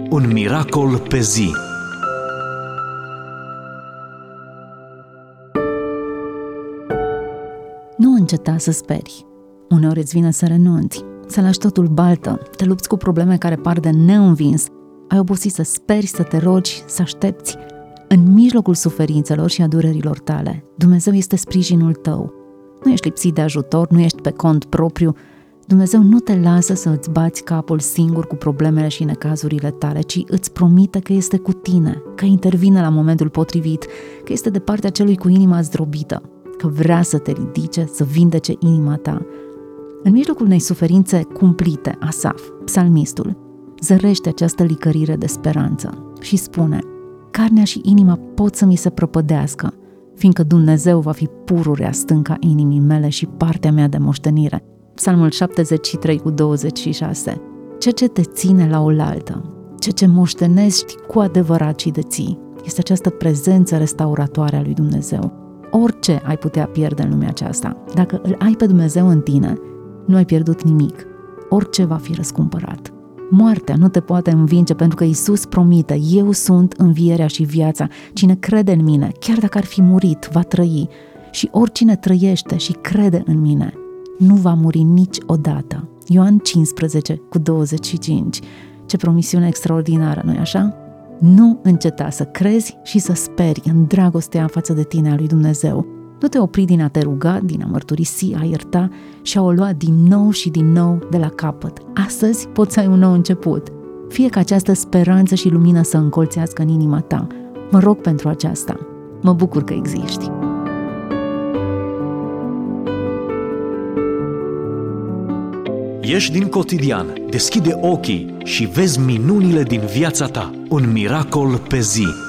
Un miracol pe zi. Nu înceta să speri. Uneori îți vine să renunți, să lași totul baltă, te lupți cu probleme care par de neînvins, ai obosit să speri, să te rogi, să aștepți. În mijlocul suferințelor și a durerilor tale, Dumnezeu este sprijinul tău. Nu ești lipsit de ajutor, nu ești pe cont propriu. Dumnezeu nu te lasă să îți bați capul singur cu problemele și necazurile tale, ci îți promite că este cu tine, că intervine la momentul potrivit, că este de partea celui cu inima zdrobită, că vrea să te ridice, să vindece inima ta. În mijlocul unei suferințe cumplite, Asaf, psalmistul, zărește această licărire de speranță și spune: carnea și inima pot să mi se prăpădească, fiindcă Dumnezeu va fi pururea stânca inimii mele și partea mea de moștenire. Psalmul 73:26. Ceea ce te ține la oaltă, ceea ce moștenești cu adevărat și deții, este această prezență restauratoare a lui Dumnezeu. Orice ai putea pierde în lumea aceasta, dacă îl ai pe Dumnezeu în tine, nu ai pierdut nimic. Orice va fi răscumpărat. Moartea nu te poate învinge, pentru că Iisus promite: eu sunt învierea și viața. Cine crede în mine, chiar dacă ar fi murit, va trăi. Și oricine trăiește și crede în mine, nu va muri niciodată. Ioan 15:25. Ce promisiune extraordinară, nu-i așa? Nu înceta să crezi și să speri în dragostea față de tine a lui Dumnezeu. Nu te opri din a te ruga, din a mărturisi, a ierta și a o lua din nou și din nou de la capăt. Astăzi poți să ai un nou început. Fie ca această speranță și lumină să încolțească în inima ta. Mă rog pentru aceasta. Mă bucur că existi. Ieși din cotidian, deschide ochii și vezi minunile din viața ta. Un miracol pe zi.